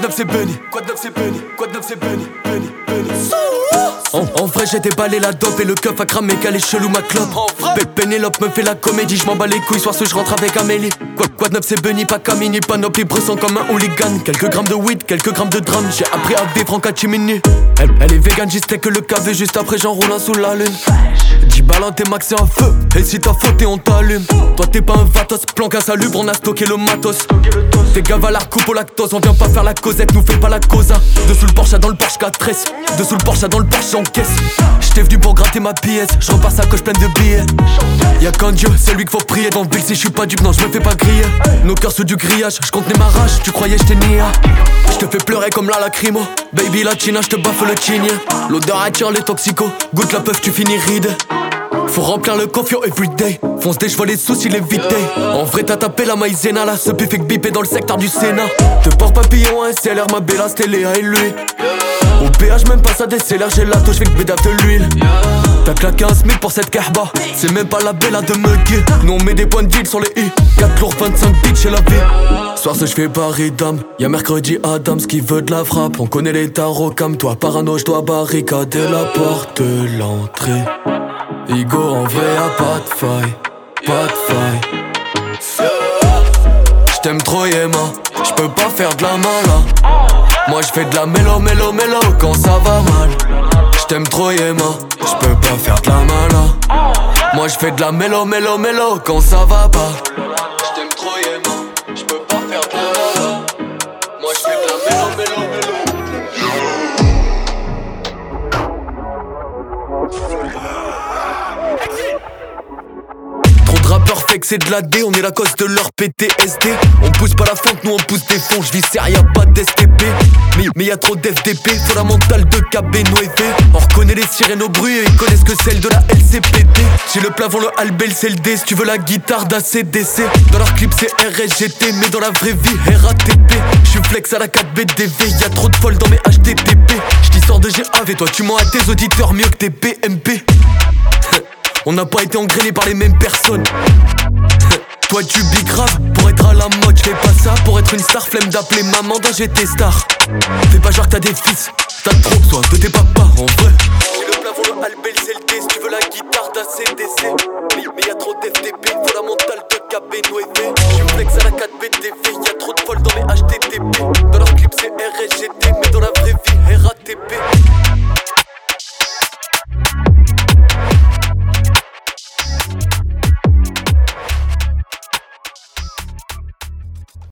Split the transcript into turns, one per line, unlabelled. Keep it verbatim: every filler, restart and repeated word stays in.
de neuf c'est Benny, quoi de neuf c'est Benny, quoi de neuf c'est Benny, Benny, Benny. En, en vrai j'ai déballé la dope et le keuf a cramé qu'elle est chelou ma clope. Pe- Pénélope me fait la comédie, je m'en bats les couilles, soir ce je rentre avec Amélie. Quoi, quoi de neuf c'est Benny, pas Camini, panoplie bressant comme un hooligan. Quelques grammes de weed, quelques grammes de drame, j'ai appris à vivre en catimini. Elle, elle est vegan, j'y que le café, juste après j'enroule un sous la lune. dix balles t'es maxé en feu, et si t'as fauté on t'allume. Toi t'es pas un vatos, planque à salubre, on a stocké le matos. T'es gavalard, coupe au lactose, on vient pas faire la causette, nous fais pas la causa. Dessous le Porsche dans le Porsche quatre S, dessous le Porsche dans le Porsche en caisse. J'étais venu pour gratter ma pièce, je repars sa coche pleine de billets. Y'a qu'un Dieu, c'est lui qu'il faut prier. Dans le ville si je suis pas dupe, non je me fais pas griller. Nos cœurs sous du grillage, je contenais ma rage, tu croyais j'étais nia. Je te fais pleurer comme la lacrymo, baby la china, je te baffe le chigné. L'odeur attire les toxicos, goûte la peuf tu finis ride. Faut remplir le confio everyday, fonce des chevaux les soucis les vidés. En vrai t'as tapé la maïzena là, ce pif fait que bipé dans le secteur du Sénat. Te porte papillon à S L R, ma bella c'était Léa et lui. Au péage même pas ça décélère, j'ai la touche, j'fais que bédave de l'huile. T'as claqué un smic pour cette kahba, c'est même pas la bella de Muggy. Nous on met des points de deal sur les i, quatre lourds vingt-cinq bitch chez la vie. Soir ce j'fais Paris dame, y'a mercredi Adams qui veut de la frappe. On connaît les tarots comme toi, parano j'dois barricader la porte de l'entrée. Igo en vrai y'a pas de faille, pas de faille. J't'aime trop Yema, j'peux pas faire de la mala. Moi j'fais de la mélo mélo mélo quand ça va mal. J't'aime trop Yema, j'peux pas faire de la mala. Moi j'fais de la mélo mélo mélo quand ça va pas. J't'aime trop Yema, j'peux pas faire de la mala. Moi j'fais de la mélo mélo mélo. Trop de rappeurs fait que c'est de la D, on est la cause de leur P T S D. On pousse pas la fente, nous on pousse des fonds, j'vis serre, y'a pas d'S T P. Mais, mais y'a trop d'F D P, fondamental de K B nueve. On reconnaît les sirènes au bruit et ils connaissent que celle de la L C P T. J'ai le plafond, le Albel, c'est le D, si tu veux la guitare d'A C D C. Dans leur clip c'est R S G T, mais dans la vraie vie R A T P. J'suis flex à la quatre B D V, y'a trop de folles dans mes H T T P. J'dis sors de G A V, toi tu mens à tes auditeurs mieux que tes P M P. On n'a pas été engrainé par les mêmes personnes. Toi tu big grave pour être à la mode, j'fais pas ça pour être une star, flemme d'appeler maman dans G T Star. Fais pas genre que t'as des fils, t'as trop besoin de tes papas en vrai. J'ai le plafond, le Albel, c'est le D, si tu veux la guitare d'A C D C. Mais, mais y'a trop d'F D P, fondamental de K B nueve. J'suis flex à la quatre B D V, y'a trop de folles dans mes H T T P. Dans leur clip c'est R S G T.